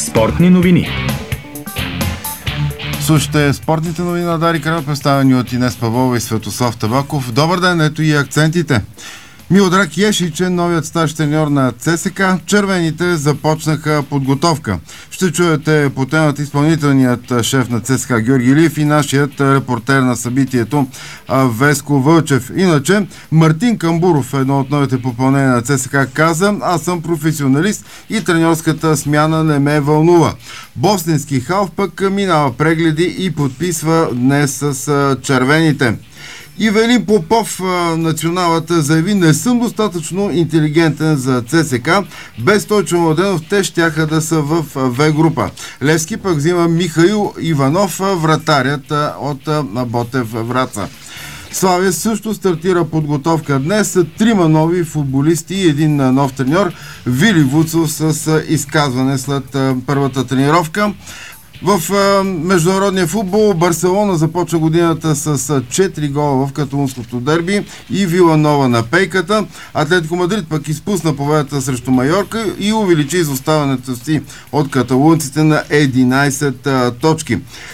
Спортни новини. Слушайте спортните новини на Дарик Радио, представени от Инес Павлова и Светослав Табаков. Добър ден, ето и акцентите. Милодраг Ешичен, новият старш треньор на ЦСК. Червените започнаха подготовка. Ще чуете по темата изпълнителният шеф на ЦСК Георги Илиев и нашият репортер на събитието Веско Вълчев. Иначе Мартин Камбуров, едно от новите попълнения на ЦСК, каза: аз съм професионалист и треньорската смяна не ме вълнува. Босненски халф пък минава прегледи и подписва днес с червените. Ивелин Попов, националата, заяви: не съм достатъчно интелигентен за ЦСК. Без Стойчо Младенов те щяха да са в В група. Левски пък взима Михаил Иванов, вратарят от Ботев Враца. Славия също стартира подготовка днес. 3 нови футболисти и един нов треньор. Вили Вуцов с изказване след първата тренировка. В международния футбол Барселона започва годината с 4 гола в каталунското дерби и Вила Нова на пейката. Атлетико Мадрид пък изпусна победата срещу Майорка и увеличи изоставането си от каталунците на 11 точки.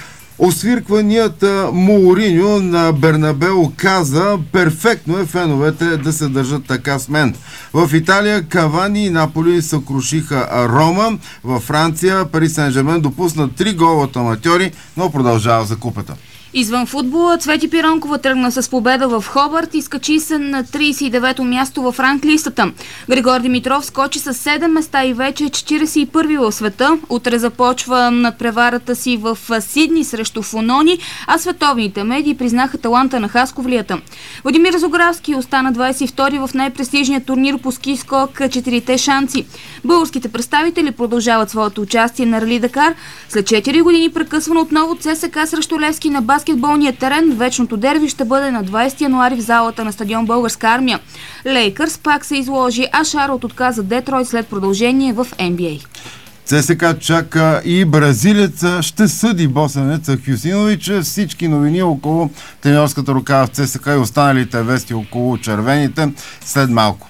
Освиркванията Моуриньо на Бернабео каза: перфектно е феновете да се държат така с мен. В Италия Кавани и Наполи съкрушиха Рома. Във Франция Пари Сен-Жермен допусна 3 гола от аматьори, но продължава за купата. Извън футбола Цвети Пиронкова тръгна с победа в Хобърт и скачи се на 39-то място в ранглистата. Григор Димитров скочи с 7 места и вече е 41-ви в света. Утре започва надпреварата си в Сидни срещу Фунони, а световните медии признаха таланта на хасковлията. Владимир Зографски остана 22-и в най-престижния турнир по ски скок 4-те шанци. Българските представители продължават своето участие на Рали Дакар. След 4 години прекъсвано отново ЦСК срещу Левски на баскетболния терен. Вечното дерби ще бъде на 20 януари в залата на стадион Българска армия. Лейкърс пак се изложи, а Шарлот отказа Детройт след продължение в NBA. ЦСКА чака и бразилеца ще съди босенеца Хюсинович. Всички новини около треньорската рука в ЦСКА и останалите вести около червените след малко.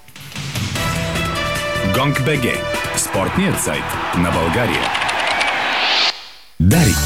Гонг БГ. Спортният сайт на България. Дарик.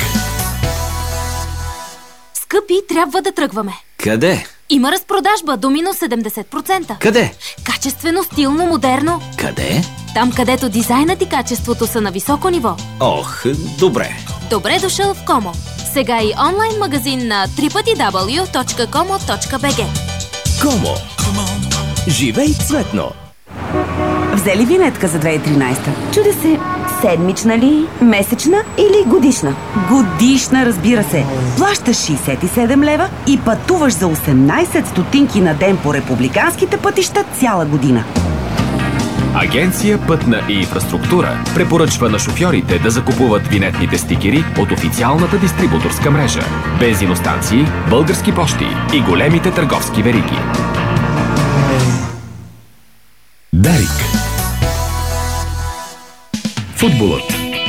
Скъпи, трябва да тръгваме. Къде? Има разпродажба до минус 70%. Къде? Качествено, стилно, модерно. Къде? Там, където дизайнът и качеството са на високо ниво. Ох, добре. Добре дошъл в Комо. Сега и онлайн магазин на www.como.bg. Комо. Живей цветно. Взели винетка за 2013? Чуде се, седмична ли, месечна или годишна? Годишна, разбира се. Плащаш 67 лева и пътуваш за 18 стотинки на ден по републиканските пътища цяла година. Агенция Пътна и инфраструктура препоръчва на шофьорите да закупуват винетните стикери от официалната дистрибуторска мрежа, бензиностанции, български пощи и големите търговски вериги. Дарик. Футболът.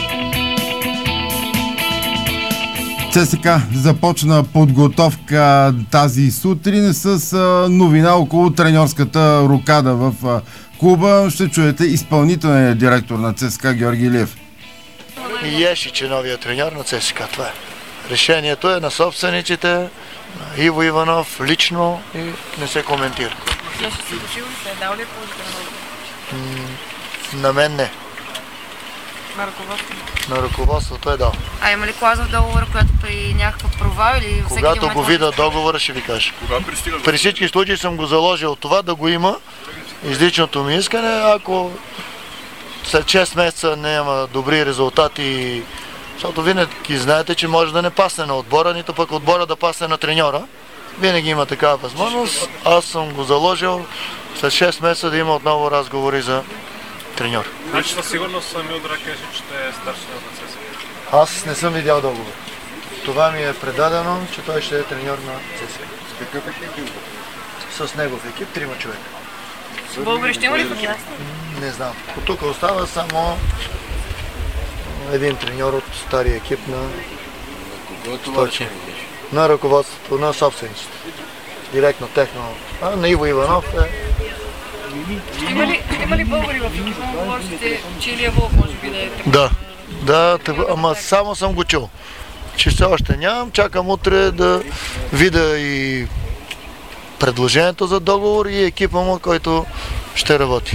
ЦСКА започна подготовка тази сутрин с новина около треньорската рокада в клуба. Ще чуете изпълнителният директор на ЦСКА Георги Илиев. Ешич е новия треньор на ЦСКА. Това е. Решението е на собствениците, на Иво Иванов лично и не се коментира. Ешич се дошил ли се? Дал ли е положително? На мен не. На ръководството? На ръководството е дал. А има ли клауза в договора, която при някакъв провал или всеки Когато го видя договора, ще ви кажа. При всички случаи съм го заложил това да го има. Изличното ми искане, ако след 6 месеца няма добри резултати, защото винаги знаете, че може да не пасне на отбора, нито пък отбора да пасне на треньора. Винаги има такава възможност. Аз съм го заложил след 6 месеца да има отново разговори за треньор. Значи със сигурност Милодраг Ешич ще е старши на ЦСКА. Аз не съм видял договор. Това ми е предадено, че той ще е треньор на ЦСКА. С какъв екип? С негов екип, 3 човека. Българи ще има ли футболисти? Не знам. От тук остава само един треньор от стария екип на Стойчо. На ръководството, на собствениците. Директно техно. На Иво Иванов е... Ще има ли българи в екипа? Говорите, че Илия Волов може би да е така? Да, ама само съм го чул. Че все още нямам, чакам утре да видя и предложението за договор и екипа му, който ще работи.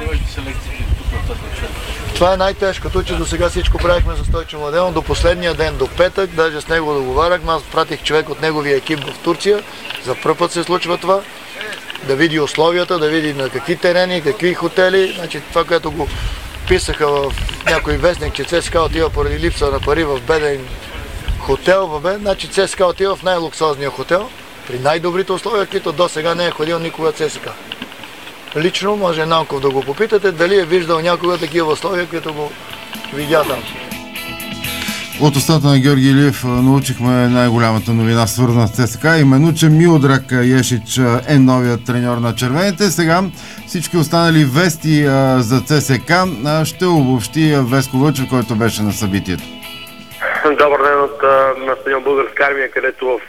Това е най-тежкото, че до сега всичко правихме за Стойчо Младенов, до последния ден, до петък, даже с него договаряхме, аз пратих човек от неговия екип в Турция, за първ път се случва това, да види условията, да види на какви терени, какви хотели, значи това, което го писаха в някой вестник, че ЦСКА отива поради липса на пари в беден хотел, значи ЦСКА отива в най-луксозния хотел, при най-добрите условия, които до сега не е ходил никога ЦСКА. Лично може Нанков да го попитате дали е виждал някога такива условия, които го видя там. От устата на Георги Илиев научихме най-голямата новина, свързана с ЦСКА, именно, че Милодраг Ешич е новият треньор на червените. Сега всички останали вести за ЦСКА ще обобщи Веско Вълчев, който беше на събитието. Добър ден от на стадион Българска армия, където в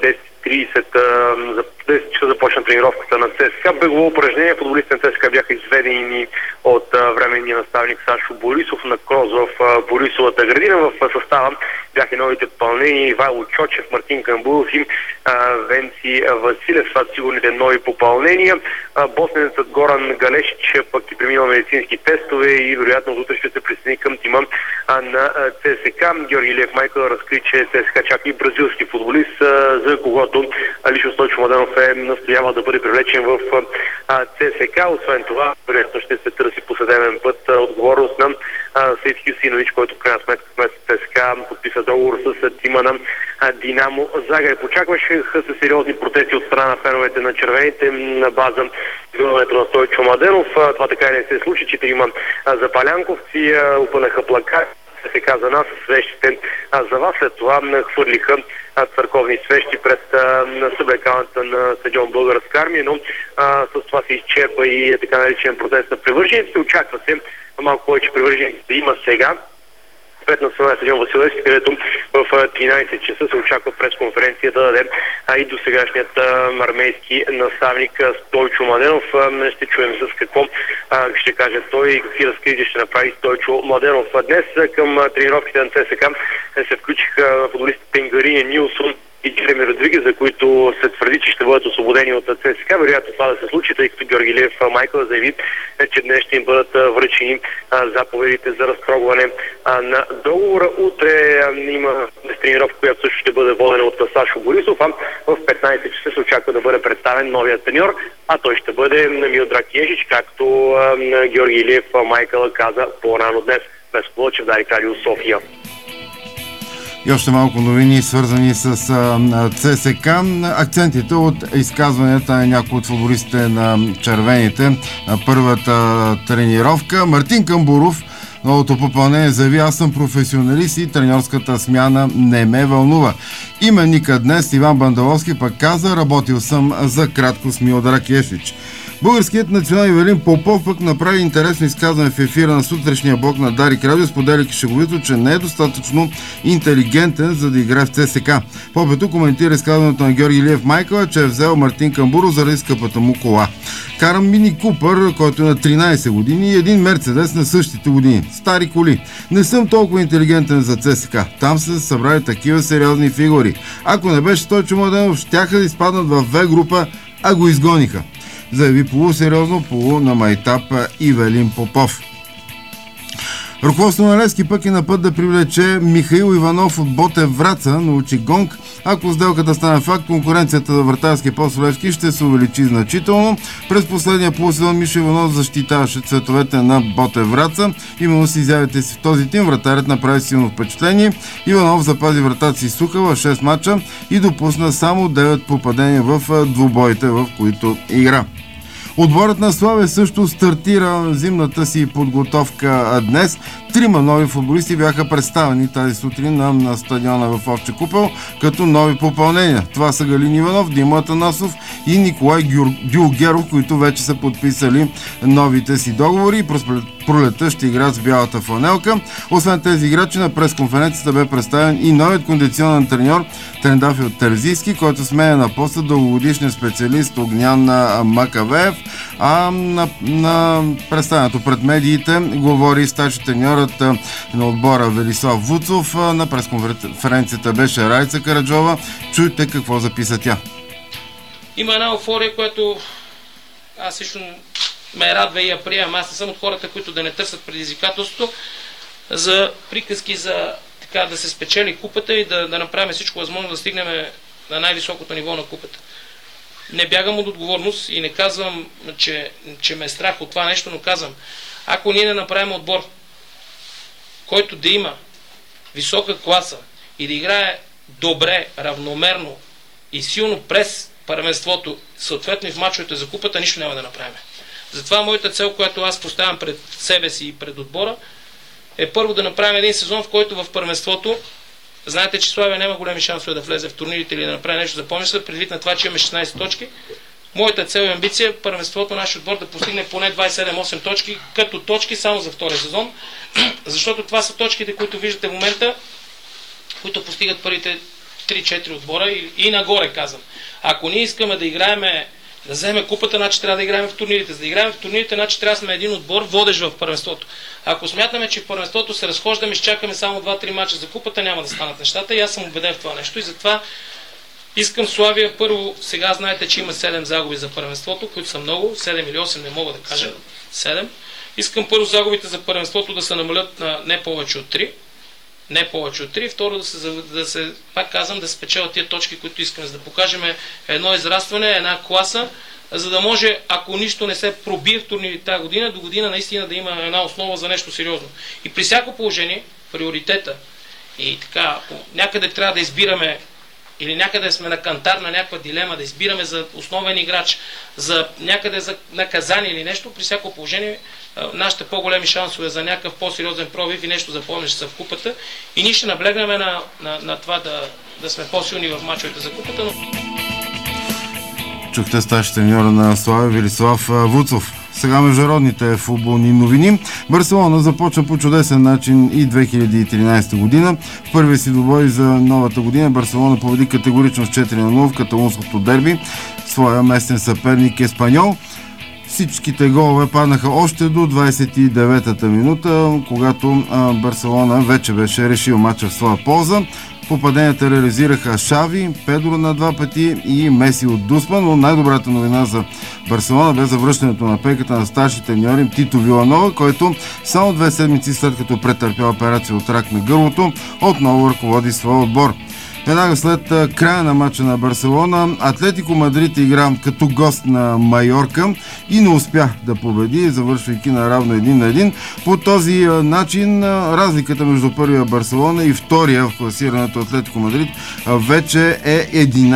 10:30 за 10 часа започна тренировката на ЦСКА. Бегово упражнение. Футболистите на ЦСКА бяха изведени от временния наставник Сашо Борисов на крос в Борисовата градина. В състава бяха новите попълнения Ивайло Чочев, Мартин Камбуров и Венци Василев. Това са сигурните нови попълнения. Босненецът Горан Галешич пък и преминал медицински тестове и вероятно утре ще се присъедини към тима на ЦСКА. Георги Илиев Майкъл разкри, че ЦСКА чака и бразилски футболист, за когото лично Стойчо Младенов настоява да бъде привлечен в ЦСКА. Освен това, вероятно ще се търси по съдебен път отговорност на Сейд Хюсинович, който в крайна сметка вместо ЦСКА подписа договор с тима на Динамо Загреб. Очакваше се сериозни протести от страна на феновете на червените на база изгонването на Стойчо Младенов. Това така и не се случи, че има запалянковци опънаха плакати. Се каза нас свещите за вас. След това хвърлиха църковни свещи пред съблекалната на стадион Българска армия, но с това се изчерпа и така наречен протест на привържениците. Очаква се малко повече привърженици да има сега пред националния стадион Василевски, където в 13 часа се очаква пресконференция да даде и до сегашният армейски наставник Стойчо Младенов. Ще чуем с какво ще каже той и какви разкрития ще направи Стойчо Младенов. Днес към тренировките на ЦСКА се включиха футболистите Пенгарини, Нилсон и Джереми Родригес, за които се твърди, че ще бъдат освободени от ЦСКА. Вероятно това да се случи, тъй като Георги Илиев Майкъл заяви, че днес ще им бъдат връчени заповедите за разтрогване на договора. Утре има тренировка, която също ще бъде водена от Сашо Борисов, а в 15 часа се очаква да бъде представен новият треньор, а той ще бъде Милодраг Ешич, както Георги Илиев Майкъл каза по-рано днес. Веско Вълчев, Дарик Радио, София. И още малко новини, свързани с ЦСКА. Акцентите от изказванията на някои от футболистите на червените на първата тренировка. Мартин Камбуров, новото попълнение, заяви: аз съм професионалист и треньорската смяна не ме вълнува. Именника днес Иван Бандаловски пък каза: работил съм за кратко с Милодраг Ешич. Българският национал Ивелин Попов пък направи интересно изказване в ефира на сутрешния блок на Дарик Радио, споделяйки шеговито, че не е достатъчно интелигентен, за да играе в ЦСКА. Попето коментира изказването на Георги Илиев Майкъл, че е взел Мартин Камбуров заради скъпата му кола. Карам Мини Купър, който е на 13 години, и един Мерцедес на същите години. Стари коли. Не съм толкова интелигентен за ЦСКА. Там са събрали такива сериозни фигури. Ако не беше Стойчо Младенов, щяха да изпаднат в В група, а го изгониха. Заяви полусериозно, на майтап Ивелин Попов. Ръководството на Левски пък е на път да привлече Михаил Иванов от Ботев Враца, научи Гонг. Ако сделката стане факт, конкуренцията за вратарски пост в Левски ще се увеличи значително. През последния полусезон Мишо Иванов защитаваше цветовете на Ботев Враца. Именно с изявите си в този тим вратарят направи силно впечатление. Иванов запази вратата си суха в 6 мача и допусна само 9 попадения в двубоите, в които игра. Отборът на Славе също стартира зимната си подготовка днес. 3 нови футболисти бяха представени тази сутрин на стадиона в Овча купел като нови попълнения. Това са Галин Иванов, Димо Атанасов и Николай Дюлгеров, които вече са подписали новите си договори и пролетта ще играят с бялата фланелка. Освен тези играчи, на пресконференцията бе представен и новият кондиционен треньор Трендафил Терзийски, който сменя на поста дългогодишния специалист Огнян Макавеев. А на представянето пред медиите говори старши треньор треньорът на отбора Велислав Вуцов. На пресконференцията беше Райца Караджова. Чуйте какво записа тя. Има една еуфория, която аз лично ме радва и я приемам. Аз не съм от хората, които да не търсят предизвикателството за приказки, за така да се спечели купата и да направим всичко възможно да стигнем на най-високото ниво на купата. Не бягам от отговорност и не казвам, че ме е страх от това нещо, но казвам, ако ние не направим отбор, който да има висока класа и да играе добре, равномерно и силно през първенството, съответно и в мачовете за купата, нищо няма да направим. Затова моята цел, която аз поставям пред себе си и пред отбора, е първо да направим един сезон, в който в първенството, знаете, че Славия няма големи шансове да влезе в турнирите или да направи нещо за помисъл, предвид на това, че имаме 16 точки. Моята цел и амбиция е първенството, нашия отбор да постигне поне 27-8 точки, като точки само за втория сезон, защото това са точките, които виждате в момента, които постигат първите 3-4 отбора и нагоре, казвам. Ако ние искаме да играеме, да вземем купата, значи трябва да играем в турнирите. За да играем в турнирите, значи трябва да сме един отбор, водещ в първенството. Ако смятаме, че в първенството се разхождаме и изчакаме само 2-3 мача за купата, няма да станат нещата и аз съм убеден в това нещо. И затова искам Славия първо, сега знаете, че има 7 загуби за първенството, които са много, 7 или 8 не мога да кажа, 7. Искам първо загубите за първенството да се намалят на не повече от 3. Не повече от 3. Второ, пак казвам, да спечелят тия точки, които искаме, за да покажем едно израстване, една класа, за да може, ако нищо не се пробие в турнирите тази година, до година наистина да има една основа за нещо сериозно. И при всяко положение, приоритета и така, някъде трябва да избираме или някъде сме на кантар на някаква дилема, да избираме за основен играч, за някъде за наказание или нещо, при всяко положение нашите по-големи шансове за някакъв по-сериозен пробив и нещо за помощ са в купата и ние ще наблегнем на това да сме по-силни в мачовете за купата. Но... Чухте старши треньора на Славия Велислав Вуцов. Сега международните футболни новини. Барселона започна по чудесен начин и 2013 година. В първия си двубой за новата година Барселона победи категорично с 4-0 в каталунското дерби своя местен съперник Еспаньол. Всичките голове паднаха още до 29-та минута, когато Барселона вече беше решил мача в своя полза. Попаденията реализираха Шави, Педро на 2 пъти и Меси от Дуспа, но най-добрата новина за Барселона бе завръщането на пейката на старши треньор Тито Виланова, който само 2 седмици след като претърпя операция от рак на гърлото, отново ръководи своя отбор. Веднага след края на матча на Барселона, Атлетико Мадрид игра като гост на Майорка и не успя да победи, завършвайки наравно 1-1. По този начин разликата между първия Барселона и втория в класирането Атлетико Мадрид вече е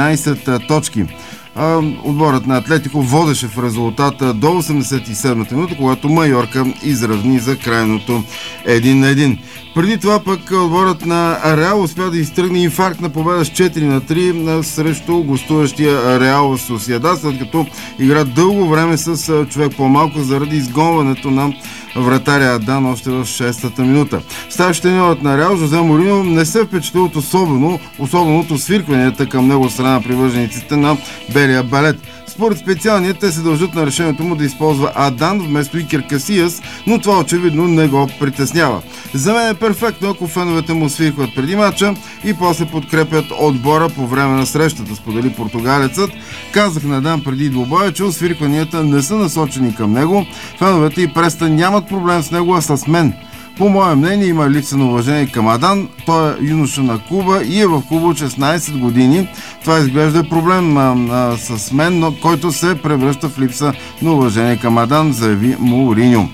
11 точки. Отборът на Атлетико водеше в резултата до 87-та минута, когато Майорка изравни за крайното 1-1. Преди това пък отборът на Реал успя да изтръгне инфарктна победа с 4-3 срещу гостуващия Реал Сосиедад, след като игра дълго време с човек по-малко заради изгонването на вратаря Адан още в 6-та минута. Старши треньорът на Реал Жозе Морино не се впечатли от особеното свиркванията към него от страна на привържениците на белия балет. Според специалния, те се дължат на решението му да използва Адан вместо Икер Касияс, но това очевидно не го притеснява. За мен е перфектно, ако феновете му свиркват преди мача и после подкрепят отбора по време на срещата, сподели португалецът. Казах на Адан преди двубоя, че освиркванията не са насочени към него. Феновете и преста нямат проблем с него, а с мен. По мое мнение има липса на уважение към Адан. Той е юноша на клуба и е в клуба от 16 години. Това изглежда проблем с мен, но който се превръща в липса на уважение към Адан, заяви Моуриньо.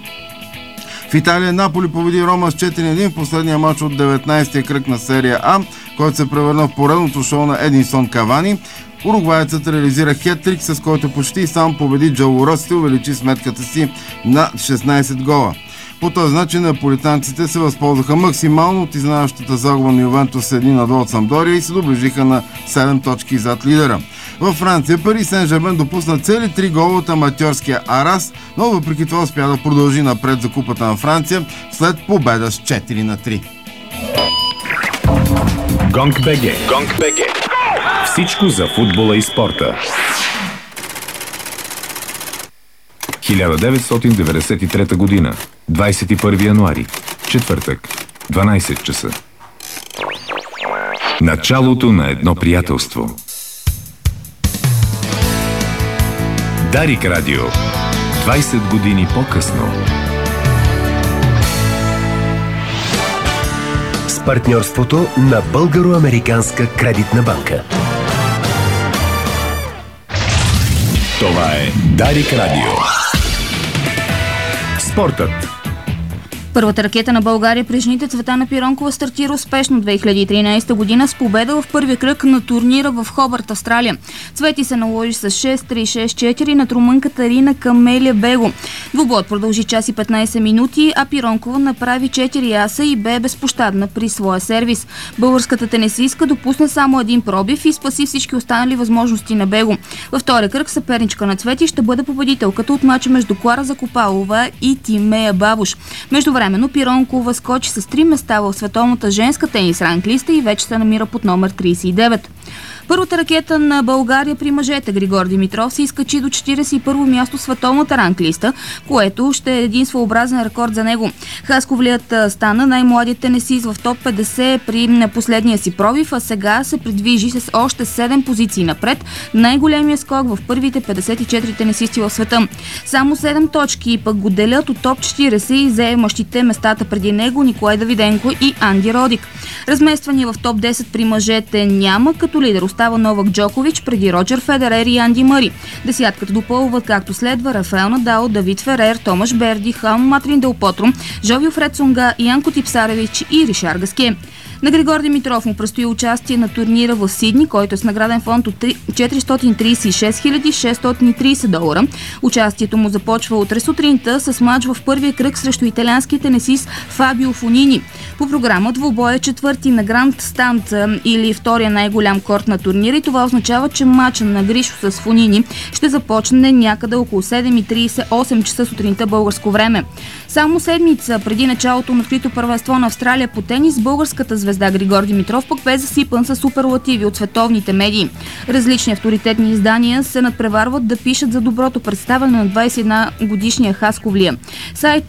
В Италия Наполи победи Рома с 4-1 в последния матч от 19-я кръг на серия А, който се превърна в поредното шоу на Единсон Кавани. Уругваецът реализира хет-трик, с който почти сам победи Джо Рос и увеличи сметката си на 16 гола. По този начин наполитанците се възползваха максимално от изненадващата загуба на Ювентус 1-2 от Самдория и се доближиха на 7 точки зад лидера. Във Франция Пари Сен-Жермен допусна цели 3 гола от аматьорския Арас, но въпреки това успя да продължи напред за Купата на Франция след победа с 4-3. Гонг.бг. Всичко за футбола и спорта. 1993 година, 21 януари, четвъртък, 12 часа. Началото на едно приятелство. Дарик Радио. 20 години по-късно. С партньорството на Българо-американска кредитна банка. Това е Дарик Радио. Спортът. Първата ракета на България при жените Цветана Пиронкова стартира успешно 2013 година с победа в първия кръг на турнира в Хобърт, Австралия. Цвети се наложи с 6-3-6-4 над румънката Рина Камелия Бего. Двубоят продължи час и 15 минути, а Пиронкова направи 4 аса и бе безпощадна при своя сервис. Българската тенисистка допусна само един пробив и спаси всички останали възможности на Бего. Във втория кръг съперничка на Цвети ще бъде победителката от мача между Клара Закопалова и Тимея Бабуш. Междувременно Пиронкова скочи с 3 места в световната женска тенис ранглиста и вече се намира под номер 39. Първата ракета на България при мъжете Григор Димитров се изкачи до 41-во място в световната ранглиста, което ще е един своеобразен рекорд за него. Хасковлият стана най-младият тенисист в топ 50 при последния си пробив, а сега се придвижи с още 7 позиции напред, най-големия скок в първите 54 тенисисти в света. Само 7 точки пък го делят от топ 40 и заемащите местата преди него Николай Давиденко и Анди Родик. Размествания в топ 10 при мъжете няма, като лидер остава Новак Джокович преди Роджер Федерер и Анди Мъри. Десятката допълват както следва Рафаел Надал, Давид Ферер, Томаш Берди, Хам Матрин Дел Потро, Жовио Фред Цунга, Янко Типсаревич и Ришар Гаске. На Григор Димитров му предстои участие на турнира в Сидни, който е с награден фонд от 436 630 долара. Участието му започва утре сутринта с матч в първия кръг срещу италианския тенисист Фабио Фонини. По програма двубой е четвърти на Гранд Станд или втория най-голям корт на турнира и това означава, че матчът на Гришо с Фонини ще започне някъде около 7:30, 8 часа сутринта българско време. Само седмица преди началото на открито първенство на Австралия по тенис, българската звезда Григор Димитров пък бе засипан с суперлативи от световните медии. Различни авторитетни издания се надпреварват да пишат за доброто представяне на 21-годишния хасковлия. Сайт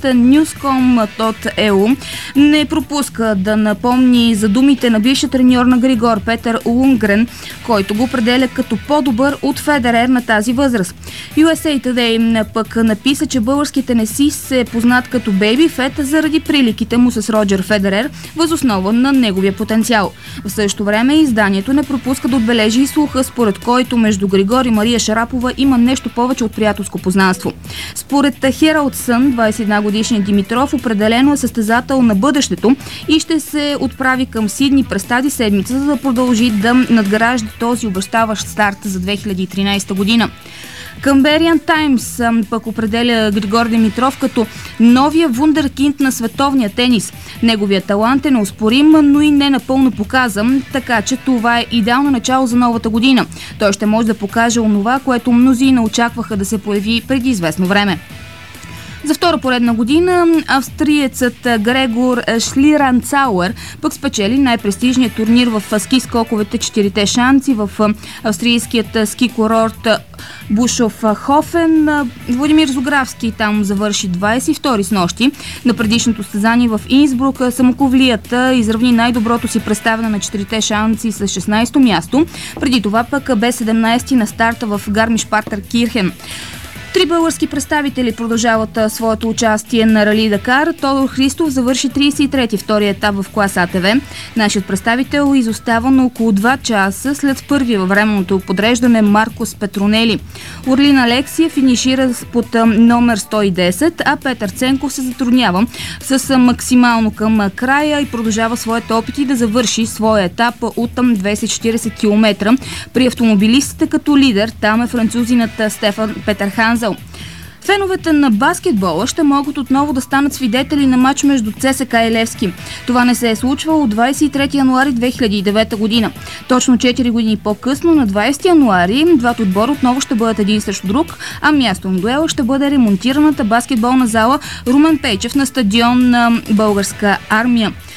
newscom.eu не пропуска да напомни за думите на бившия треньор на Григор Петър Лунгрен, който го определя като по-добър от Федерер на тази възраст. USA Today пък написа, че българският тенисист се е познат като Бейби Фет заради приликите му с Роджер Федерер, въз основа на неговия потенциал. В същото време изданието не пропуска да отбележи и слуха, според който между Григор и Мария Шарапова има нещо повече от приятелско познанство. Според Herald Sun, 21-годишният Димитров определено е състезател на бъдещето и ще се отправи към Сидни през тази седмица, за да продължи да надгражда този обещаващ старт за 2013 година. Canberrian Times пък определя Григор Димитров като новия вундеркинд на световния тенис. Неговият талант е неоспорим, но и не напълно показан, така че това е идеално начало за новата година. Той ще може да покаже онова, което мнозина очакваха да се появи преди известно време. За втора поредна година австриецът Грегор Шлиранцауер пък спечели най-престижният турнир в ски скоковете 4-те шанци в австрийският ски курорт Бушофхофен. Владимир Зографски там завърши 22-ри с нощи. На предишното състезание в Инсбрук самоковлията изравни най-доброто си представяне на 4-те шанци с 16-то място. Преди това пък бе 17-ти на старта в Гармиш-Партенкирхен. Три български представители продължават своето участие на Рали Дакар. Тодор Христов завърши 33-ти втория етап в клас АТВ. Нашият представител изостава на около 2 часа след първи във временното подреждане Маркос Петронели. Орлин Алексия финишира под номер 110, а Петър Ценков се затруднява с максимално към края и продължава своите опити да завърши своя етап от 240 км. При автомобилистите като лидер там е французинът Стефан Петерханзел. Феновете на баскетбола ще могат отново да станат свидетели на матч между ЦСКА и Левски. Това не се е случвало от 23 януари 2009 година. Точно 4 години по-късно, на 20 януари, двата отбора отново ще бъдат един срещу друг, а място на дуела ще бъде ремонтираната баскетболна зала Румен Пейчев на стадион на Българска армия.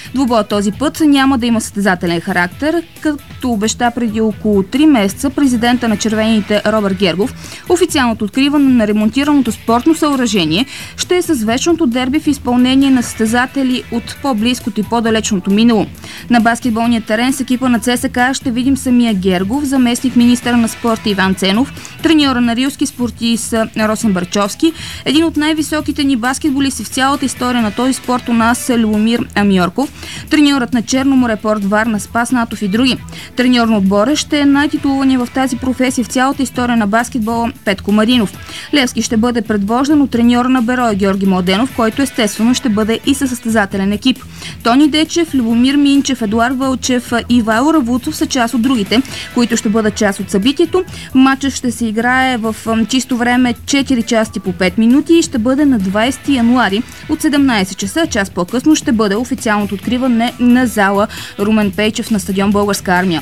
Двубоят този път няма да има състезателен характер, като обеща преди около 3 месеца президента на червените Робърт Гергов. Официалното откриване на ремонтираното спортно съоръжение ще е с вечното дерби в изпълнение на състезатели от по-близкото и по-далечното минало. На баскетболния терен с екипа на ЦСКА ще видим самия Гергов, заместник министъра на спорта Иван Ценов, треньора на рилски спортист Росен Барчовски, един от най-високите ни баскетболисти в цялата история на този спорт у нас Любомир Амиорков, треньорът на Черноморе Порт Варна Спас Натов и други. Треньор на отбора ще е най-титулувания в тази професия в цялата история на баскетбола Петко Маринов. Левски ще бъде предвождан от треньора на Бероя Георги Младенов, който естествено ще бъде и със състезателен екип. Тони Дечев, Любомир Минчев, Едуард Вълчев и Ивайло Равуцов са част от другите, които ще бъдат част от събитието. Матчът ще се играе в чисто време 4 части по 5 минути и ще бъде на 20 януари от 17 часа. Час по-късно ще бъде официалното откриване на зала Румен Пейчев на стадион Българска армия.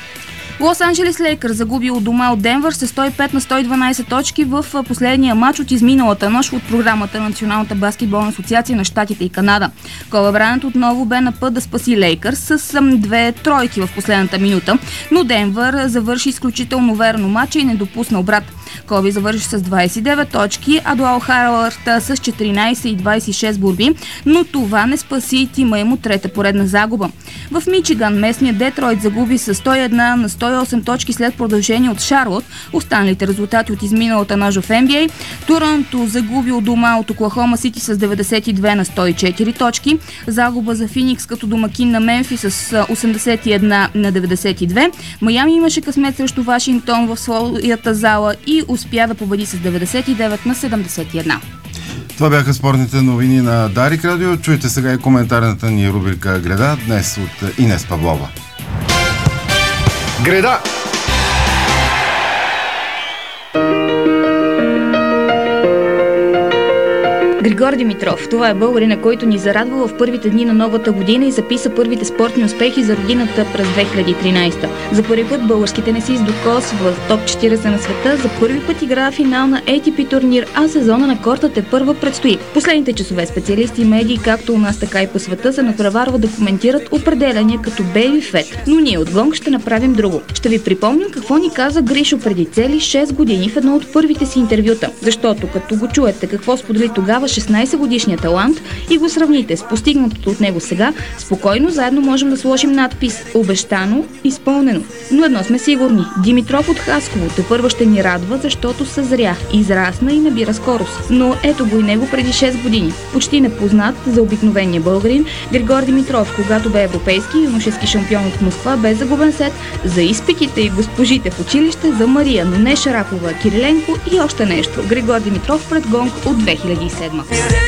Лос Анджелес Лейкърс загуби от дома от Денвър с 105-112 точки в последния матч от изминалата нощ от програмата на Националната баскетболна асоциация на Щатите и Канада. Коби Брайант отново бе на път да спаси Лейкърс с 2 тройки в последната минута, но Денвър завърши изключително верно матча и не допусна обрат. Коби завърши с 29 точки, а Дуал Харлърт с 14 и 26 борби, но това не спаси тима му трета поредна загуба. В Мичиган местният Детройт загуби с 101 на 108 точки след продължение от Шарлот. Останалите резултати от изминалата нощ в NBA. Торонто загуби от дома от Оклахома Сити с 92 на 104 точки. Загуба за Феникс като домакин на Мемфи с 81 на 92. Майами имаше късмет срещу Вашингтон в своята зала и успя да победи с 99 на 71. Това бяха спортните новини на Дарик Радио. Чуйте сега и коментарната ни рубрика Греда, днес от Инес Павлова. Греда! Григор Димитров. Това е българина, който ни зарадва в първите дни на новата година и записа първите спортни успехи за родината през 2013. За първи път български тенисист докосва в топ 40 на света, за първи път играе финал на ATP турнир, а сезона на корта тепърва предстои. Последните часове специалисти и медии, както у нас, така и по света, се надпреварват да коментират определения като Baby Fat. Но ние от Гонг ще направим друго. Ще ви припомним какво ни каза Гришо преди цели 6 години в едно от първите си интервюта. Защото като го чуете какво сподели тогава 16-годишния талант и го сравните с постигнатото от него сега, спокойно заедно можем да сложим надпис "Обещано, изпълнено". Но едно сме сигурни. Димитров от Хасково тепърва ще ни радва, защото съзря, израсна и набира скорост. Но ето го и него преди 6 години. Почти непознат за обикновения българин, Григор Димитров, когато бе европейски юношески шампион от Москва, бе загубен сет за изпитите и госпожите в училище, за Мария, но не Шарапова, Кириленко и още нещо. Григор Димитров пред Гонг от 2007.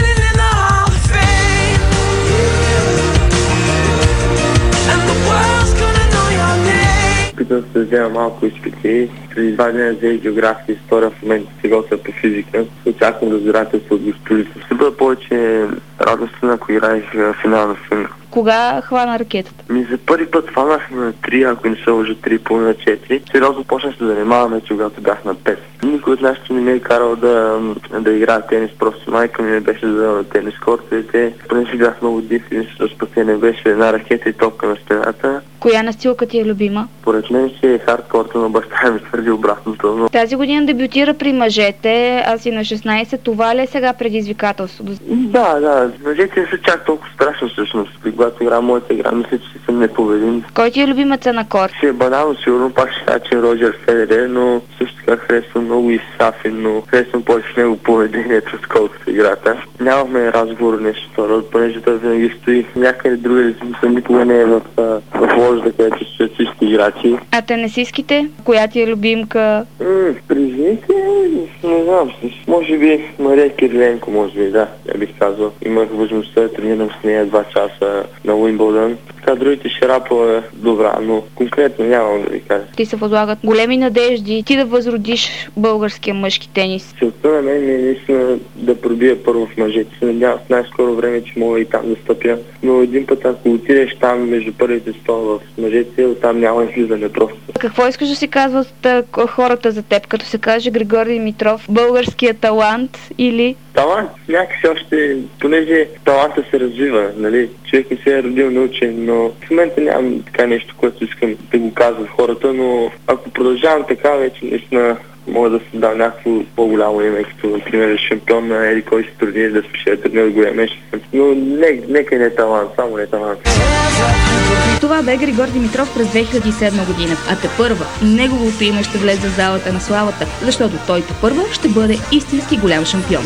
Питам се да взема малко изпити. Преди 2 дни взех география и история, в момента се готвя по физика. Очаквам разбирателство от госпожите. Ще бъда повече радостен, ако играеш финал на сина. Кога хвана ракетата? За първи път хванах на 3, ако не се лъжа 3,5 на 4. Сериозно почнах се занимаваме, когато бях на 5. Никой от нашите не ме е карал да играя тенис, просто майка ми не беше завела на тенис кортовете. Понеже бях много див и спасение беше една ракета и топка на стената. Коя настилка ти е любима? Поред мен си е хардкорта, но баща ми твърди обратното. Но... Тази година дебютира при мъжете, а си на 16. Това ли е сега предизвикателството? Да. Мъжете са чак толкова страшно всъщност. Когато игра моята игра, мисля, че съм непобедим. Кой ти е любимеца на корт? Ще е банално, сигурно пак ще кажа, че Роджер Федерер, но също така харесвам много и Сафин, но харесвам повече в него поведението, отколкото играта. Нямахме разговор нещо второ, понеже той винаги стои някъде друга, никога не е в ложда, където стоят всички играчи. А тенисистките? Коя ти е любимка? При жените, не знам, може би Мария Кириленко, може би, да, я бих казал. Имах възможността да тренирам с нея 2 часа на Уимбълдън. Така, другите Шарапова е добра, но конкретно нямам да ви кажа. Ти се възлагат големи надежди ти да възродиш българския мъжки тенис. Целта на мен е наистина да пробия първо в мъжете. Се надявам в най-скоро време, че мога и там да стъпя. Но един път, ако отидеш там между първите 100 в мъжете, оттам няма излизане просто. Какво искаш да си казват хората за теб, като се каже Григор Димитров, българския талант или Талант някакси още, понеже таланта се развива, нали? Човек не се е родил научен, но в момента нямам така нещо, което искам да го казват хората, но ако продължавам така, вече наистина мога да създам някакво по-голямо име, като например шампион на еди кой си турнир, да спеше турнир от голям месец. Но нека не е талант, само не е талант. Това бе Григор Димитров през 2007 година, а тепърва неговото име ще влезе в залата на славата, защото той тепърва ще бъде истински голям шампион.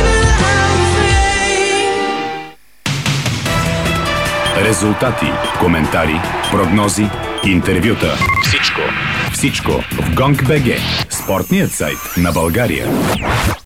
Резултати, коментари, прогнози, интервюта. Всичко в GONG.BG, спортният сайт на България.